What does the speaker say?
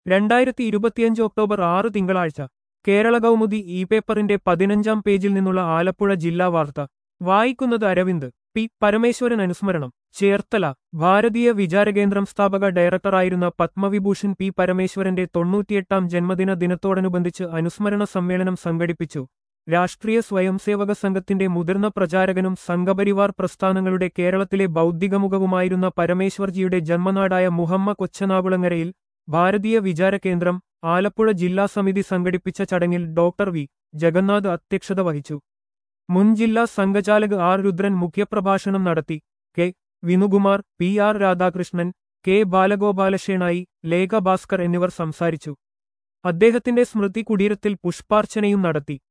2025 October 6 തിങ്കളാഴ്ച കേരള കൗമുദി ഈ പേപ്പറിന്റെ 15-ാം പേജിൽ നിന്നുള്ള ആലപ്പുഴ ജില്ലാ വാർത്ത വായിക്കുന്നത് അരവിന്ദ്. പി പരമേശ്വരൻ അനുസ്മരണം. ചേർത്തല. ഭാരതീയ വിചാരകേന്ദ്രം സ്ഥാപക ഡയറക്ടറായിരുന്ന പത്മവിഭൂഷൺ പി പരമേശ്വരന്റെ 98-ാം ജന്മദിന ദിനത്തോടനുബന്ധിച്ച് അനുസ്മരണ സമ്മേളനം സംഘടിപ്പിച്ചു. രാഷ്ട്രീയ സ്വയംസേവക സംഘത്തിന്റെ മുതിർന്ന പ്രചാരകനും സംഘപരിവാർ പ്രസ്ഥാനങ്ങളുടെ കേരളത്തിലെ ബൗദ്ധികമുഖവുമായിരുന്ന പരമേശ്വർജിയുടെ ജന്മനാടായ മുഹമ്മ കൊച്ചനാകുളങ്ങരയിൽ ഭാരതീയ വിചാരകേന്ദ്രം ആലപ്പുഴ ജില്ലാ സമിതി സംഘടിപ്പിച്ച ചടങ്ങിൽ ഡോക്ടർ വി ജഗന്നാഥ് അധ്യക്ഷത വഹിച്ചു. മുൻ ജില്ലാ സംഘചാലക് ആർ രുദ്രൻ മുഖ്യപ്രഭാഷണം നടത്തി. K Vinukumar, P R Radhakrishnan, K Balagopalashenoy, Lekha Bhaskar എന്നിവർ സംസാരിച്ചു. അദ്ദേഹത്തിന്റെ സ്മൃതി കുടീരത്തിൽ പുഷ്പാർച്ചനയും നടത്തി.